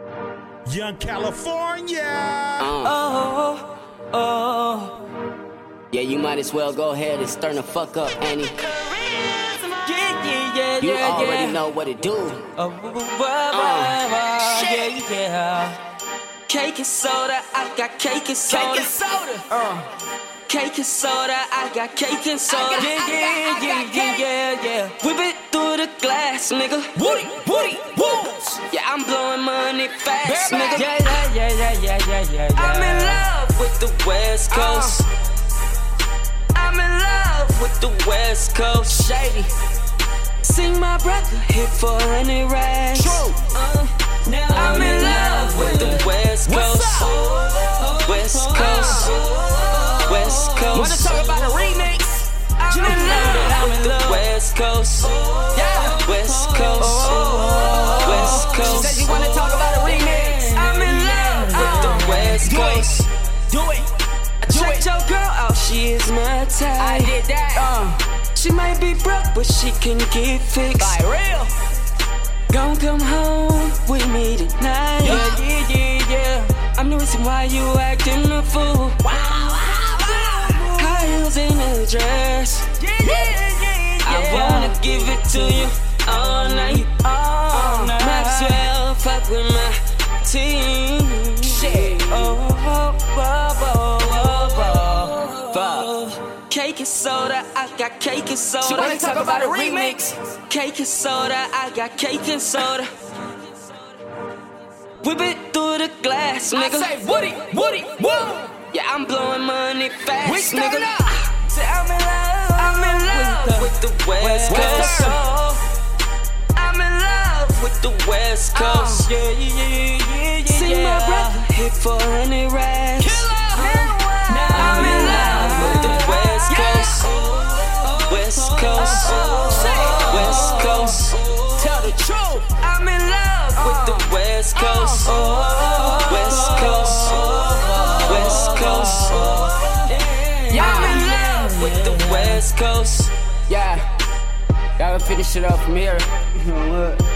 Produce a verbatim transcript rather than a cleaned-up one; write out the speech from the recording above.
Young California. Uh. Oh, oh. Yeah, you might as well go ahead and start the fuck up, Annie. Yeah, yeah, yeah, You yeah, already yeah. know what it do. Oh, wah, wah, wah, wah, yeah, yeah. Cake and soda, I got cake and soda. Cake and soda. Uh. Cake and soda, I got cake and soda. I got- yeah, I got- yeah, I yeah, got yeah, cake. yeah, yeah. Whip it through the glass, nigga. Woody, Woody, Woods. Yeah, I'm blowing money fast, Baby. nigga. Yeah, yeah, yeah, yeah, yeah, yeah, yeah, yeah. I'm in love with the West Coast. I'm in love with the West Coast. Shady. See my brother hit for a hundred racks. True. Uh, now I'm in love with the West What's Coast. up? West Coast. West Coast. Wanna talk about a remix? I'm You in know that love I'm with in the love. West Coast. Yeah. West Coast. West She Coast. said you wanna talk about a remix. I'm in love with the West Do it. Coast. Do it. Do Check it. your girl out, she is my type. I did that. Uh, she might be broke, but she can get fixed. Like real. Gon' come home with me tonight. Yeah. yeah, yeah, yeah. I'm the reason why you acting a fool. Wow, wow, wow. High heels in a dress. Yeah, yeah, yeah, yeah. I wanna give it to you all night. all Uh, night. Might as well fuck with my team. Shit. Oh, oh, oh, oh, oh, oh. Fuck. Cake and soda, I got cake and soda. She wanna talk about a remix. Cake and soda, I got cake and soda. Whip it through the glass, I nigga. say Woody, Woody, Woo. Yeah, I'm blowing money fast, We nigga. stand up. Say I'm in love, I'm in love with the West West Coast. Coast. I'm in love with the West Coast. Yeah, yeah, yeah, yeah, yeah. See my brother hit for a hundred racks. Now I'm in love with the West Coast. West Coast. West Coast. Tell the truth. I'm in love with the West Coast. West Coast. West Coast. I'm in love with the West Coast. Yeah. Gotta finish it up from here. You know what?